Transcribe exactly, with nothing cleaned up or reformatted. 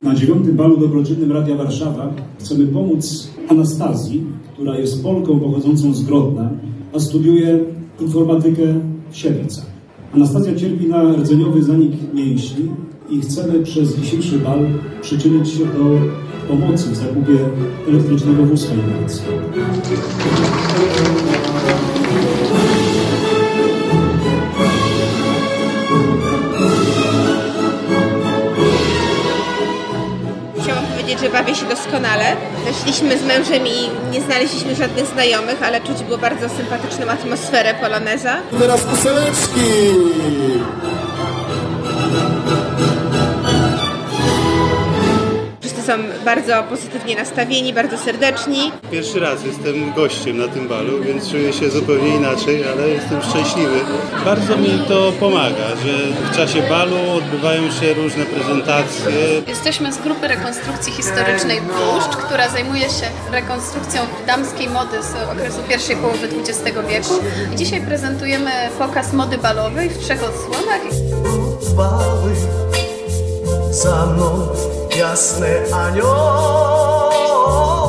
Na dziewiątym balu dobroczynnym Radia Warszawa chcemy pomóc Anastazji, która jest Polką pochodzącą z Grodna, a studiuje informatykę w Siedlcach. Anastazja cierpi na rdzeniowy zanik mięśni i chcemy przez dzisiejszy bal przyczynić się do pomocy w zakupie elektrycznego wózka inwalidzkiego. Chciałam powiedzieć, że bawię się doskonale. Szliśmy z mężem i nie znaleźliśmy żadnych znajomych, ale czuć było bardzo sympatyczną atmosferę poloneza. Teraz ósemeczki! Wszyscy są bardzo pozytywnie nastawieni, bardzo serdeczni. Pierwszy raz jestem gościem na tym balu, więc czuję się zupełnie inaczej, ale jestem szczęśliwy. Bardzo mi to pomaga, że w czasie balu odbywają się różne prezentacje. Jesteśmy z grupy rekonstrukcji historycznej Błuszcz, która zajmuje się rekonstrukcją damskiej mody z okresu pierwszej połowy dwudziestego wieku. I dzisiaj prezentujemy pokaz mody balowej w trzech odsłonach. Bały za mną jasne anioły.